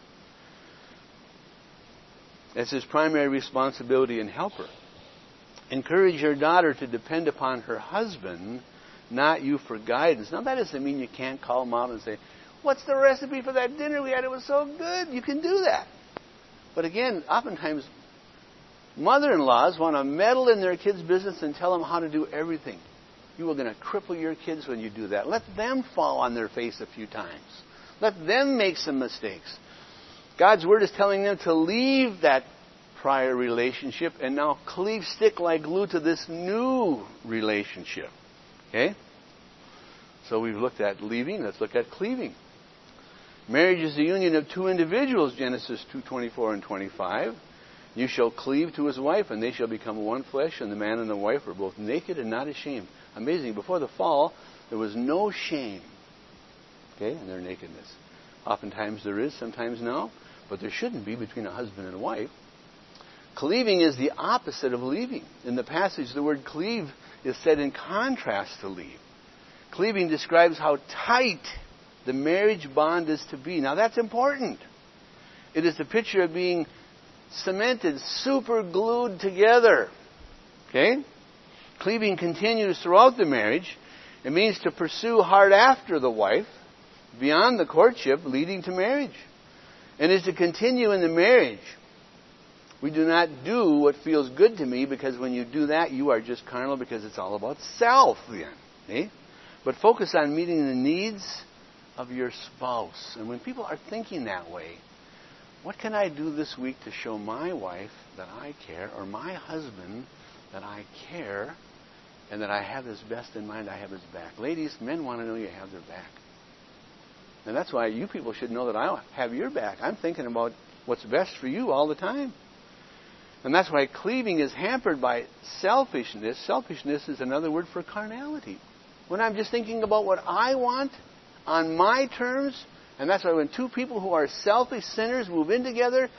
That's his primary responsibility and helper. Encourage your daughter to depend upon her husband, not you, for guidance. Now, that doesn't mean you can't call him out and say, what's the recipe for that dinner we had? It was so good. You can do that. But again, oftentimes, mother-in-laws want to meddle in their kids' business and tell them how to do everything. You are going to cripple your kids when you do that. Let them fall on their face a few times. Let them make some mistakes. God's Word is telling them to leave that prior relationship and now cleave, stick like glue to this new relationship. Okay? So we've looked at leaving. Let's look at cleaving. Marriage is the union of two individuals, Genesis 2:24 and 25. You shall cleave to his wife, and they shall become one flesh, and the man and the wife are both naked and not ashamed. Amazing. Before the fall, there was no shame, okay, in their nakedness. Oftentimes there is, sometimes no, but there shouldn't be between a husband and a wife. Cleaving is the opposite of leaving. In the passage, the word cleave is said in contrast to leave. Cleaving describes how tight the marriage bond is to be. Now that's important. It is the picture of being cemented, super glued together. Okay? Cleaving continues throughout the marriage. It means to pursue hard after the wife, beyond the courtship, leading to marriage. And is to continue in the marriage. We do not do what feels good to me, because when you do that, you are just carnal, because it's all about self then. Eh? But focus on meeting the needs of your spouse. And when people are thinking that way, what can I do this week to show my wife that I care, or my husband that I care, and that I have his best in mind, I have his back? Ladies, men want to know you have their back. And that's why you people should know that I have your back. I'm thinking about what's best for you all the time. And that's why cleaving is hampered by selfishness. Selfishness is another word for carnality. When I'm just thinking about what I want on my terms, and that's why when two people who are selfish sinners move in together,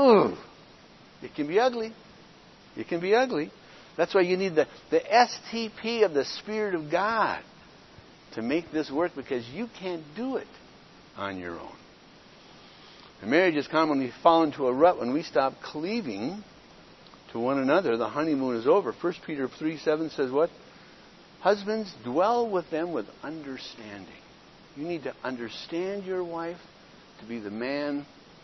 it can be ugly. It can be ugly. That's why you need the STP of the Spirit of God to make this work, because you can't do it on your own. And marriages commonly fall into a rut when we stop cleaving to one another. The honeymoon is over. 1 Peter 3:7 says what? Husbands, dwell with them with understanding. You need to understand your wife, to be the man,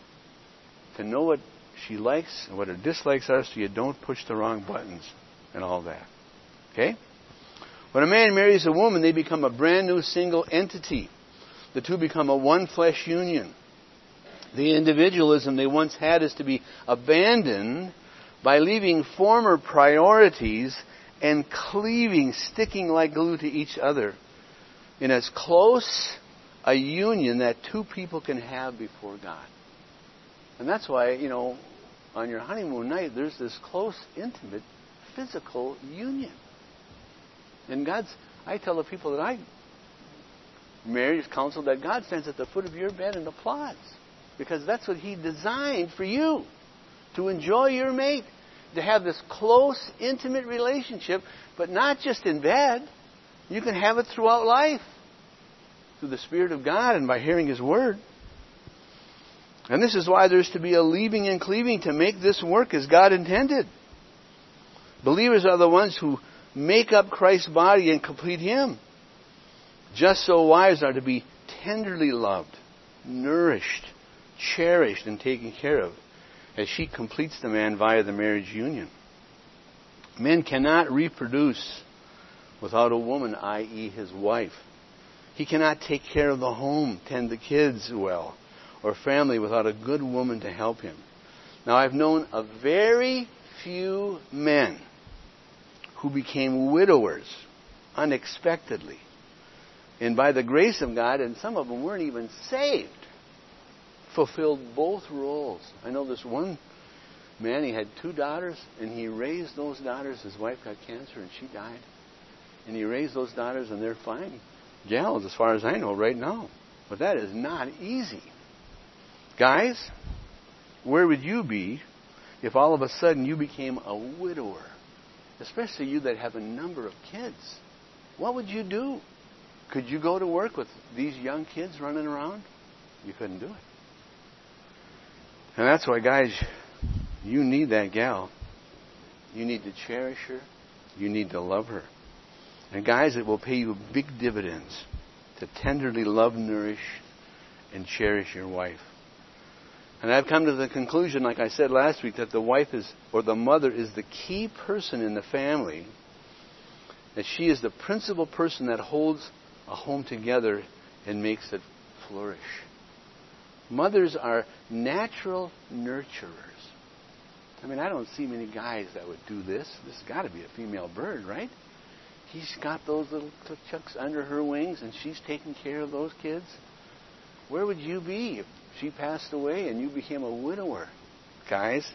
to know what she likes and what her dislikes are, so you don't push the wrong buttons and all that. Okay? When a man marries a woman, they become a brand new single entity. The two become a one flesh union. The individualism they once had is to be abandoned by leaving former priorities and cleaving, sticking like glue to each other in as close a union that two people can have before God. And that's why, on your honeymoon night, there's this close, intimate, physical union. And I tell the people that I marriage counsel that God stands at the foot of your bed and applauds. Because that's what He designed for you. To enjoy your mate. To have this close, intimate relationship. But not just in bed. You can have it throughout life. Through the Spirit of God and by hearing His Word. And this is why there's to be a leaving and cleaving to make this work as God intended. Believers are the ones who make up Christ's body and complete Him. Just so wives are to be tenderly loved, nourished, cherished, and taken care of as she completes the man via the marriage union. Men cannot reproduce without a woman, i.e. his wife. He cannot take care of the home, tend the kids well, or family without a good woman to help him. Now, I've known a very few men who became widowers unexpectedly. And by the grace of God, and some of them weren't even saved, fulfilled both roles. I know this one man, he had 2 daughters, and he raised those daughters. His wife got cancer, and she died. And he raised those daughters, and they're fine gals, as far as I know, right now. But that is not easy. Guys, where would you be if all of a sudden you became a widower? Especially you that have a number of kids. What would you do? Could you go to work with these young kids running around? You couldn't do it. And that's why, guys, you need that gal. You need to cherish her. You need to love her. And guys, it will pay you big dividends to tenderly love, nourish, and cherish your wife. And I've come to the conclusion, like I said last week, that the wife is, or the mother is the key person in the family, that she is the principal person that holds a home together and makes it flourish. Mothers are natural nurturers. I mean, I don't see many guys that would do this. This has got to be a female bird, right? He's got those little chucks under her wings, and she's taking care of those kids. Where would you be if she passed away and you became a widower, guys?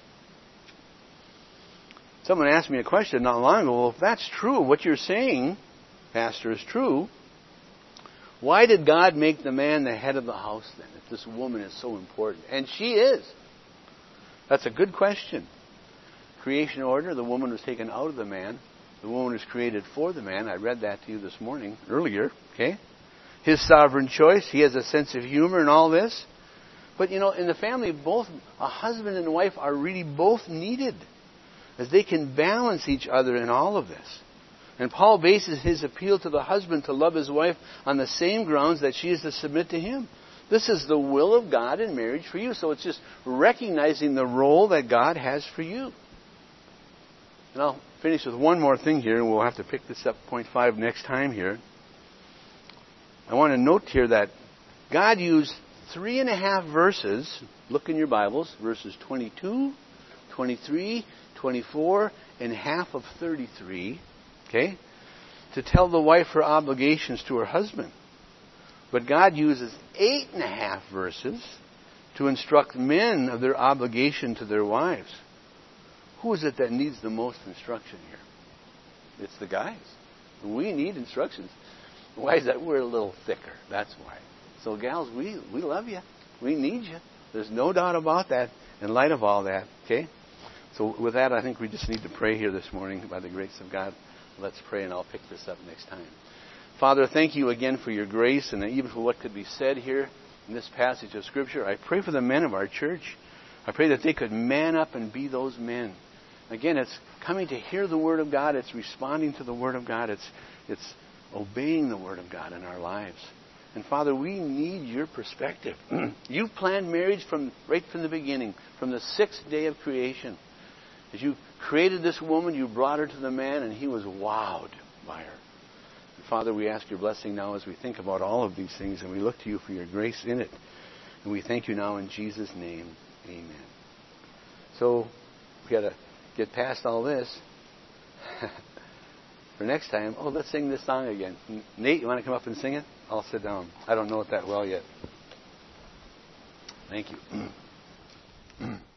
Someone asked me a question not long ago. Well, if that's true, what you're saying, Pastor, is true, why did God make the man the head of the house then, if this woman is so important? And she is. That's a good question. Creation order, the woman was taken out of the man. The woman was created for the man. I read that to you this morning, earlier, okay? His sovereign choice. He has a sense of humor and all this. But, you know, in the family, both a husband and wife are really both needed, as they can balance each other in all of this. And Paul bases his appeal to the husband to love his wife on the same grounds that she is to submit to him. This is the will of God in marriage for you. So it's just recognizing the role that God has for you. And I'll finish with one more thing here, and we'll have to pick this up, point 5, next time here. I want to note here that God used 3.5 verses, look in your Bibles, verses 22, 23, 24, and half of 33, okay, to tell the wife her obligations to her husband. But God uses 8.5 verses to instruct men of their obligation to their wives. Who is it that needs the most instruction here? It's the guys. We need instructions. Why is that? We're a little thicker. That's why. So gals, we love you. We need you. There's no doubt about that in light of all that. Okay? So with that, I think we just need to pray here this morning by the grace of God. Let's pray, and I'll pick this up next time. Father, thank you again for your grace and even for what could be said here in this passage of Scripture. I pray for the men of our church. I pray that they could man up and be those men. Again, it's coming to hear the Word of God. It's responding to the Word of God. It's obeying the Word of God in our lives. And Father, we need your perspective. You planned marriage right from the beginning, from the 6th day of creation. As you created this woman, you brought her to the man, and he was wowed by her. And Father, we ask your blessing now as we think about all of these things, and we look to you for your grace in it. And we thank you now in Jesus' name. Amen. So, we got to get past all this. For next time, let's sing this song again. Nate, you want to come up and sing it? I'll sit down. I don't know it that well yet. Thank you.